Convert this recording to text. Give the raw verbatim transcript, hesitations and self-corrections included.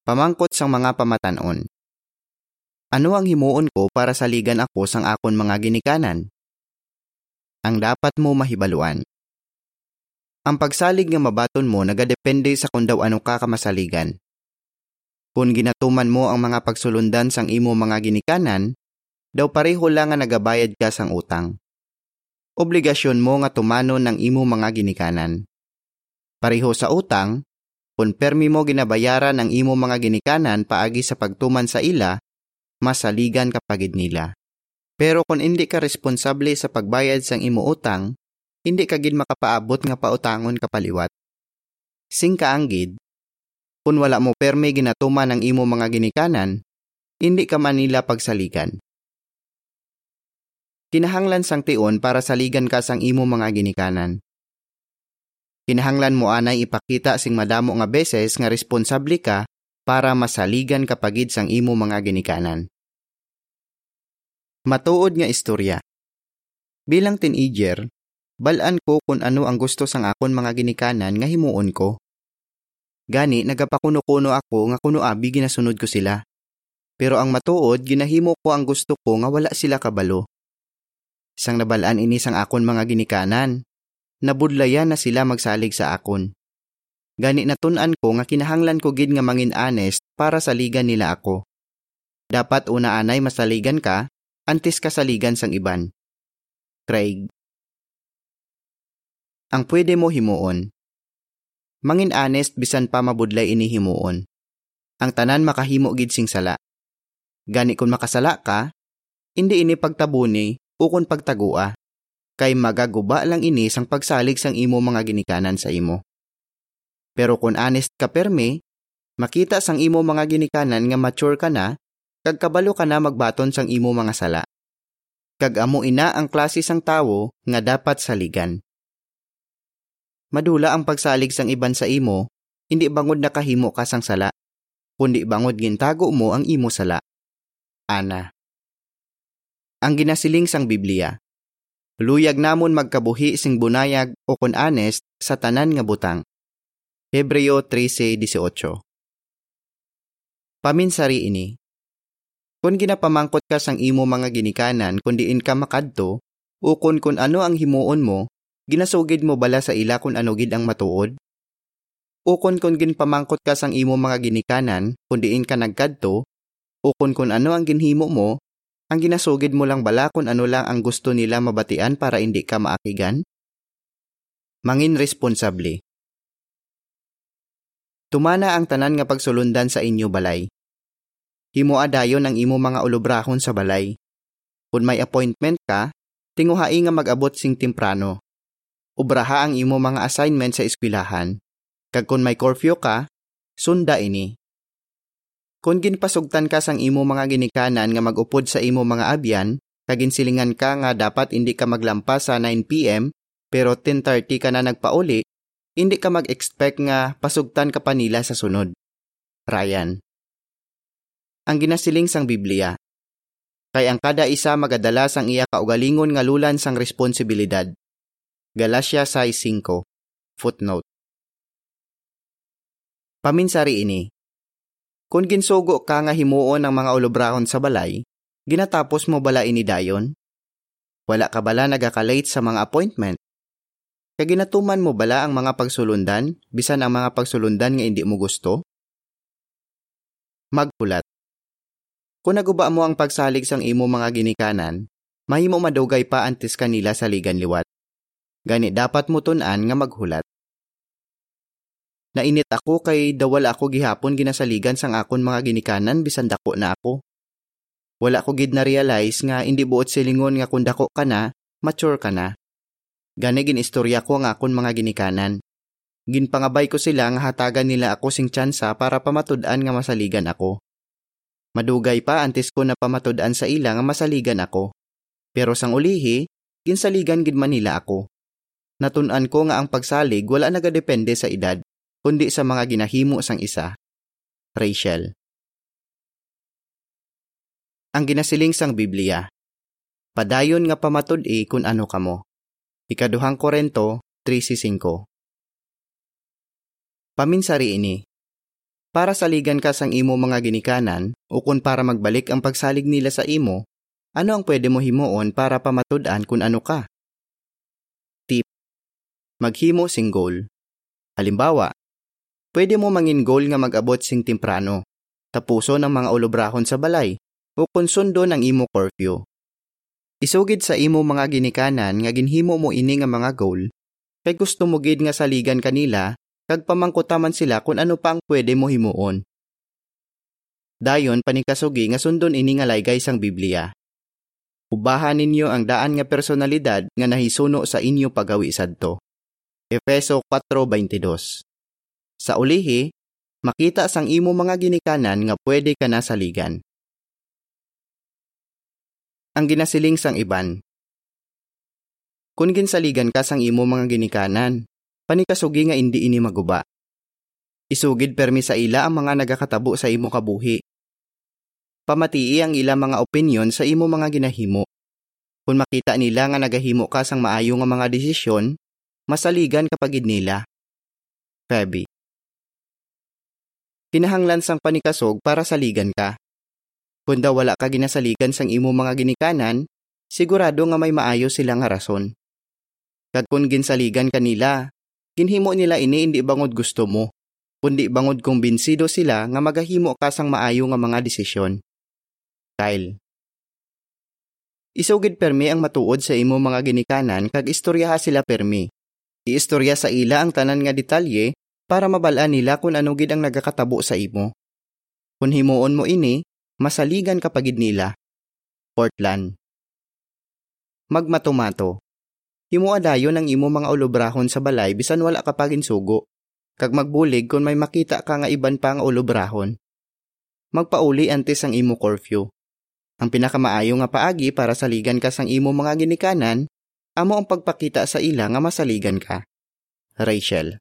Pamangkot sang mga pamatanon. Ano ang himuon ko para saligan ako sang akon mga ginikanan? Ang dapat mo mahibaluan. Ang pagsalig nga mabaton mo nagadepende sa kung daw ano ka kamasaligan. Kung ginatuman mo ang mga pagsulundan sang imo mga ginikanan, daw pareho lang nga nagabayad ka sang utang. Obligasyon mo nga tumanon ng imo mga ginikanan. Pareho sa utang, kung permi mo ginabayaran ang imo mga ginikanan paagi sa pagtuman sa ila, masaligan kapagid nila. Pero kung hindi ka responsable sa pagbayad sang imo utang, hindi ka gid makapaabot nga pautangon kapaliwat. Sing kaanggid, kung wala mo permi ginatuman ang imo mga ginikanan, hindi ka man nila pagsaligan. Kinahanglan sang tion para saligan ka sang imo mga ginikanan. Kinahanglan mo anay ipakita sing madamo nga beses nga responsable ka para masaligan kapagid sang imo mga ginikanan. Matuod nga istorya. Bilang teenager, balaan ko kung ano ang gusto sang akon mga ginikanan nga himuon ko. Gani nagapakuno-kuno ako nga kuno abi ginasunod ko sila. Pero ang matuod ginahimo ko ang gusto ko nga wala sila kabalo. Sang nabalaan ini sang akon mga ginikanan, nabudlayan na sila magsalig sa akon. Gani natun-an ko nga kinahanglan ko gid nga mangin honest para saligan nila ako. Dapat una anay masaligan ka, antes ka saligan sang iban. Craig. Ang pwede mo himuon. Mangin honest bisan pa mabudlay ini himuon. Ang tanan makahimo gid sing sala. Gani kung makasala ka, hindi ini pagtabuni o kung pagtagua, kay magaguba lang ini sang pagsalig sang imo mga ginikanan sa imo. Pero kung honest ka permi, makita sang imo mga ginikanan nga mature ka na, kag kabalo ka na magbaton sang imo mga sala. Kag amo ina ang klase sang tawo nga dapat saligan. Madula ang pagsalig sang iban sa imo, hindi bangod nakahimo ka sang sala, kundi bangod gintago mo ang imo sala. Ana. Ang ginasiling sang Biblia. Luyag namon magkabuhi sing bunayag o kun honest sa tanan nga butang. Hebreo thirteen eighteen. Paminsari ini. Kung ginapamangkot ka sang imo mga ginikanan kung diin ka makadto, o kung kun ano ang himuon mo, ginasugid mo bala sa ila kung ano gid ang matuod? O kung kun ginpamangkot ka sang imo mga ginikanan kung diin ka nagkadto, o kung kun ano ang ginhimo mo, ang ginasugid mo lang bala kung ano lang ang gusto nila mabatian para hindi ka maakigan? Mangin responsable. Tumana ang tanan nga pagsulundan sa inyo balay. Himoa dayon ang imo mga ulobrahon sa balay. Kung may appointment ka, tinguhai nga mag-abot sing temprano. Ubraha ang imo mga assignment sa eskwelahan. Kag kung may curfew ka, sunda ini. Kung ginpasugtan ka sang imo mga ginikanan nga mag-upod sa imo mga abyan, kaginsilingan ka nga dapat hindi ka maglampas sa nine p.m. pero ten thirty ka na nagpauli, hindi ka mag-expect nga pasugtan ka pa nila sa sunod. Ryan. Ang ginasiling sang Biblia. Kay ang kada isa magadala sang iya kaugalingon nga lulan sang responsibilidad. Galatia six five. Footnote. Paminsari ini. Kung ginsugo ka nga himuon ang mga ulobrahon sa balay, ginatapos mo bala ini dayon? Wala ka bala nagakalate sa mga appointment? Kaginatuman mo bala ang mga pagsulundan, bisan ang mga pagsulundan nga hindi mo gusto? Magpulat. Kung naguba mo ang pagsalig sang imo mga ginikanan, mahimo madugay pa antes kanila sa ligan liwat. Gani dapat mo tun-an nga maghulat. Nainit ako kay dawal ako gihapon ginasaligan sang akon mga ginikanan bisan dako na ako. Wala ko gid na realize nga hindi buot silingon nga kung dako ka na, mature ka na. Gani ginistorya ko ang akon mga ginikanan. Ginpangabay ko sila nga hatagan nila ako sing tsansa para pamatud-an nga masaligan ako. Madugay pa antes ko na pamatud-an sa ila nga masaligan ako. Pero sang ulihi, ginsaligan gid man nila ako. Natun-an ko nga ang pagsalig wala nagadepende sa edad, kundi sa mga ginahimo sang isa. Rachel. Ang ginasiling sang Biblia. Padayon nga pamatud-i kung ano kamo. Ikaduhang Korinto three five. Paminsari ini. Para saligan ka sang imo mga ginikanan o kung para magbalik ang pagsalig nila sa imo, ano ang pwede mo himuon para pamatud-an kung ano ka? Tip. Maghimo sing goal. Halimbawa, pwede mo mangin goal nga mag-abot sing temprano, tapuso ng mga ulobrahon sa balay, o konsundo ng imo curfew. Isugid sa imo mga ginikanan nga ginhimo mo ini nga mga goal, kay gusto mo gid nga saligan kanila, kag pamangkutaman sila kung ano pa ang pwede mo himuon. Dayon panikasugi nga sundon ini nga laygay sang Biblia. Ubahan ninyo ang daan nga personalidad nga nahisuno sa inyo pagawi sadto. Efeso four twenty-two. Sa ulihi, makita sang imo mga ginikanan nga pwede ka na saligan. Ang ginasiling sang iban. Kung ginsaligan ka sang imo mga ginikanan, panikasugi nga indi ini maguba. Isugid permi sa ila ang mga nagakatabo sa imo kabuhi. Pamatii ang ila mga opinyon sa imo mga ginahimo. Kung makita nila nga nagahimo ka sang maayo nga mga desisyon, masaligan kapagid nila. Feby. Kinahanglan sang panikasog para saligan ka. Kung daw wala ka ginasaligan sang imo mga ginikanan, sigurado nga may maayo sila nga rason. Kag kung ginsaligan kanila, ginhimo nila ini indi bangod gusto mo, kundi bangod kumbinsido sila nga magahimo ka sang maayo nga mga desisyon. Kyle. Isugid permi ang matuod sa imo mga ginikanan kag istoryaha sila permi. Iistorya sa ila ang tanan nga detalye para mabalaan nila kung ano gid ang nagakatabo sa imo. Kung himuon mo ini, masaligan kapagid nila. Portland. Magmatomato. Himuha dayon ang imo mga ulobrahon sa balay bisan wala ka pagin sugo. Kag magbulig kung may makita ka nga iban pa nga ulobrahon. Magpauli antes ang imo curfew. Ang pinakamaayo nga paagi para saligan ka sang imo mga ginikanan, amo ang pagpakita sa ila nga masaligan ka. Rachel.